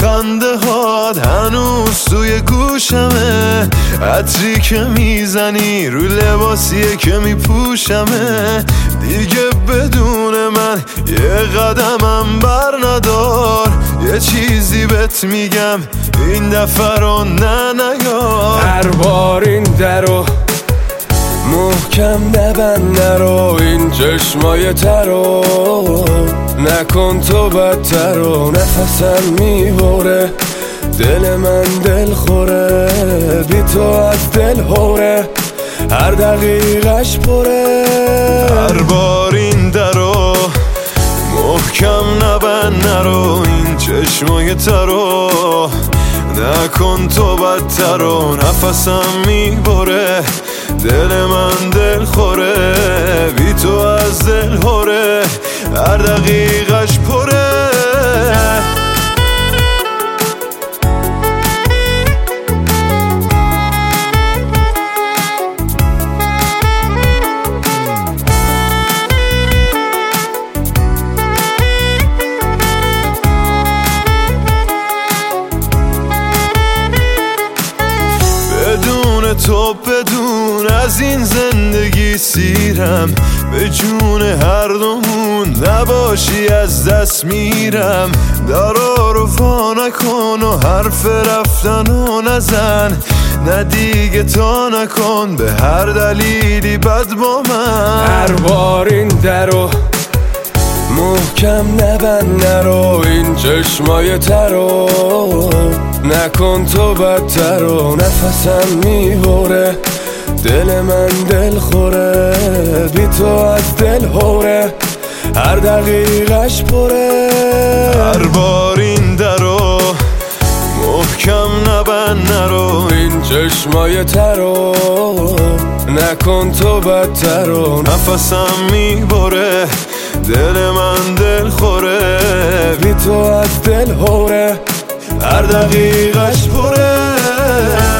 خنده هات هنوز توی گوشمه، عطری که میزنی رو لباسیه که میپوشمه. دیگه بدون من یه قدمم بر ندار، یه چیزی بهت میگم این دفعه رو نیار. هر بار این درو محکم نبند، نرو این چشمای ترو نکن تو بدتر و نفسم میبره، دل من دل خوره، بی تو از دل هوره، هر دقیقش پره. هر بار این درو محکم نبند، نرو این چشمای ترو نکن تو بدتر و نفسم میبره، دل من دل خوره، بی تو از دل هوره، هر دقیقش پره. بدون تو بدون از این زندگی سیرم، به جون هر دومون نباشی از دست میرم. دارا رو وا نکن و حرف رفتنو نزن، نه دیگه تا نکن به هر دلیلی بد با من. هر بار این درو محکم نبند، نرو این چشمای ترو نکن تو بدتر و نفسم میبره، دل من دل خوره، بی تو از دل هوره، هر دقیقش پره. هر بار این درو محکم نبند، نرو این چشمای ترو نکن تو بدتر و نفسم میبره، دل من دل خوره، بی تو از دل هوره، هر دقیقش پره.